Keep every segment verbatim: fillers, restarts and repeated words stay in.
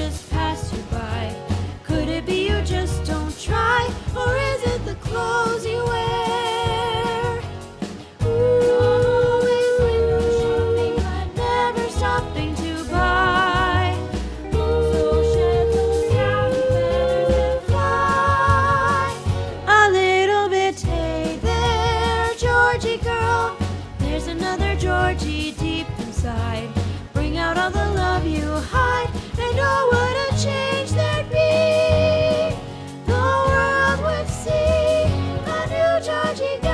just pass you by? Could it be you just don't try? Or is it the clothes you wear? Ooh, always window shopping, but never stopping to buy. Ooh, so shed those downy feathers and fly a little bit. Hey there, Georgie girl, there's another Georgie deep inside. Bring out all the love you hide, and oh, what a change there'd be. The world would see a new Georgie girl.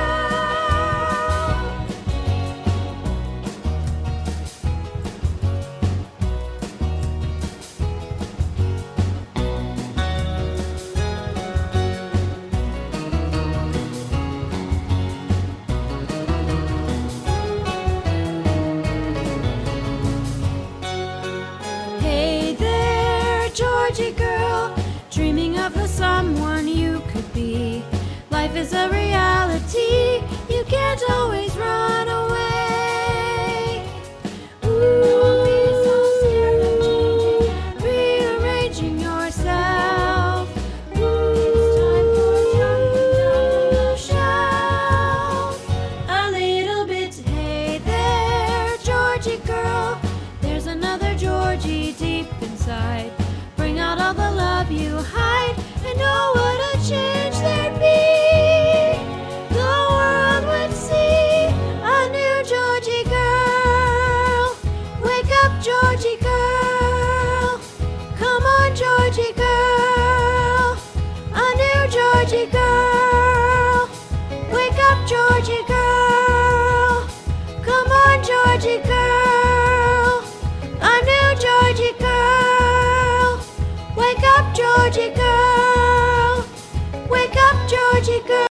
Hey there, Georgie girl, dreaming of the someone you could be. Life is a reality, you can't always run away. Ooh, don't be so scared of changing and rearranging yourself. Ooh, it's time for jumping down from the shelf a little bit. Hey there, Georgie girl, there's another Georgie deep inside. Bring out all the love you hide, and oh, what a change there'd be. The world would see a new Georgie girl. Wake up, Georgie girl. Come on, Georgie girl. A new Georgie girl. Wake up, Georgie girl. Come on, Georgie girl. A new Georgie girl. Wake up, Georgie girl. Wake up, Georgie girl.